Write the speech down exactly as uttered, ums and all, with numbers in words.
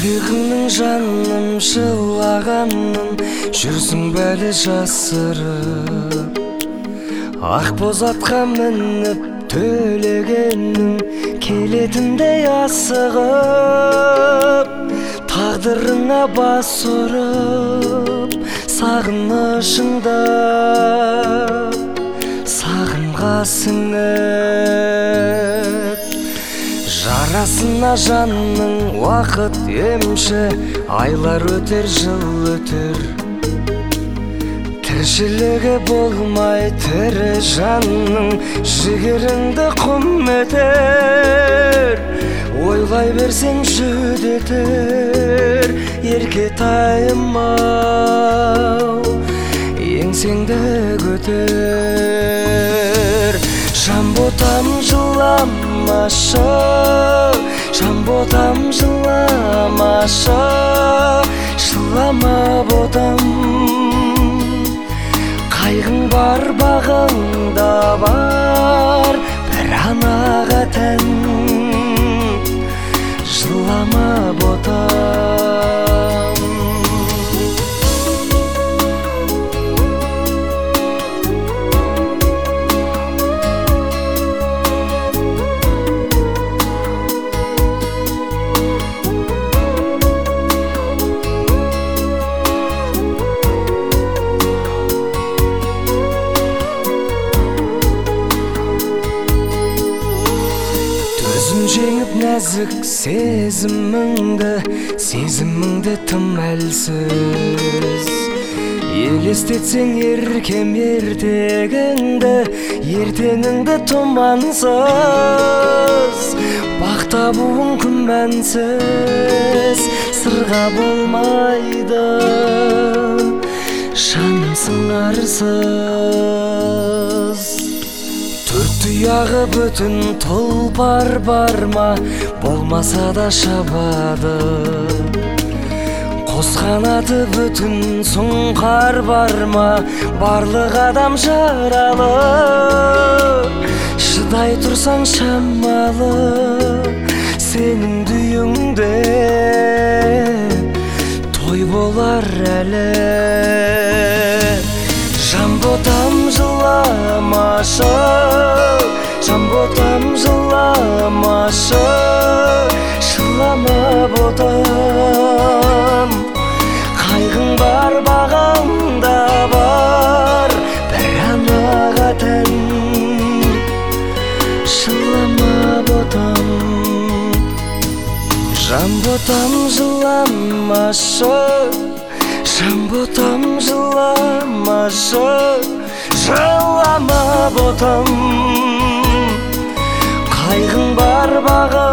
Жүрегімнің жаным жылағанын жүрсің бәлі жасырып, ақ боз атқа мініп төлегенің келетіндей асығып, тағдырыңа бас ұрып сағынышыңда сағымға сіңіп. Жарасына жанның уақыт емші, айлар өтер, жыл өтер, тіршілігі болмай тірі жанның жігеріңді құм етер. Ойлай берсең жүдетер ерке тайым-ау, еңсеңді көтер. Жамботам жыламашы, жамботам жыламашы, жылама ботам. Қайғың бар бағыңда бар, бір анаға тән, жылама ботам. Жеңіп нәзік сезіміңді, сезіміңді тым әлсіз. Елестетсең еркем ертегіңді, ертеңіңді тұмансыз. Бақ табуың күмәнсіз, сырға болмайды, жаным сыңарсыз. Төрт тұяғы бүтін тұлпар бар ма, болмаса да шабады. Қос қанаты бүтін сұңқар бар ма, барлық адам жаралы. Шыдай тұрсаң шамалы, сенің дүйіңде той болар әлі. Жамботам жыламашы, жамботам жыламашы, жылама ботам. Қайғың бар бағаңда бар, бір анаға тән, жылама ботам. Жамботам жыламашы, жамботам жыламашы, жылама ботам. Қайғың бар баға